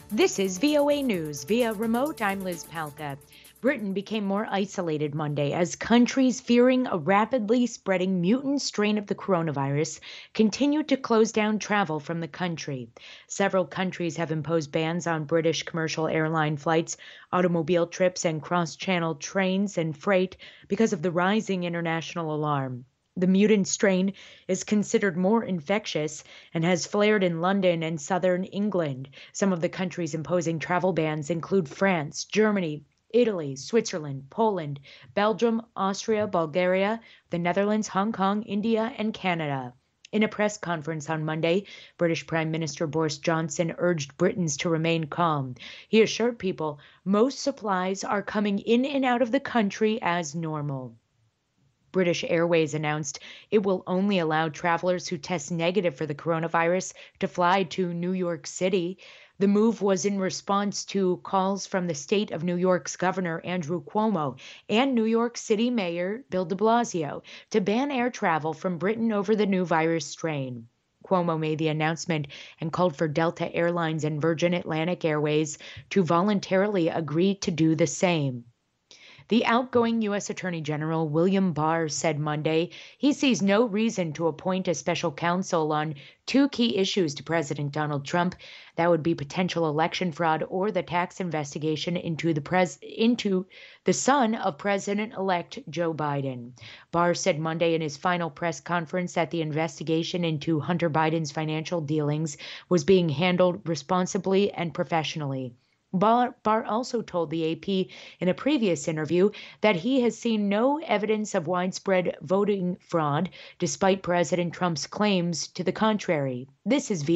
This is VOA News. Via remote, I'm Liz Palka. Britain became more isolated Monday as countries fearing a rapidly spreading mutant strain of the coronavirus continued to close down travel from the country. Several countries have imposed bans on British commercial airline flights, automobile trips, and cross channel trains and freight because of the rising international alarm. The mutant strain is considered more infectious and has flared in London and southern England. Some of the countries imposing travel bans include France, Germany, Italy, Switzerland, Poland, Belgium, Austria, Bulgaria, the Netherlands, Hong Kong, India, and Canada. In a press conference on Monday, British Prime Minister Boris Johnson urged Britons to remain calm. He assured people most supplies are coming in and out of the country as normal. British Airways announced it will only allow travelers who test negative for the coronavirus to fly to New York City. The move was in response to calls from the state of New York's Governor Andrew Cuomo and New York City Mayor Bill de Blasio to ban air travel from Britain over the new virus strain. Cuomo made the announcement and called for Delta Airlines and Virgin Atlantic Airways to voluntarily agree to do the same. The outgoing U.S. Attorney General William Barr said Monday he sees no reason to appoint a special counsel on two key issues to President Donald Trump. That would be potential election fraud or the tax investigation into the son of President-elect Joe Biden. Barr said Monday in his final press conference that the investigation into Hunter Biden's financial dealings was being handled responsibly and professionally. Barr also told the AP in a previous interview that he has seen no evidence of widespread voting fraud, despite President Trump's claims to the contrary. This is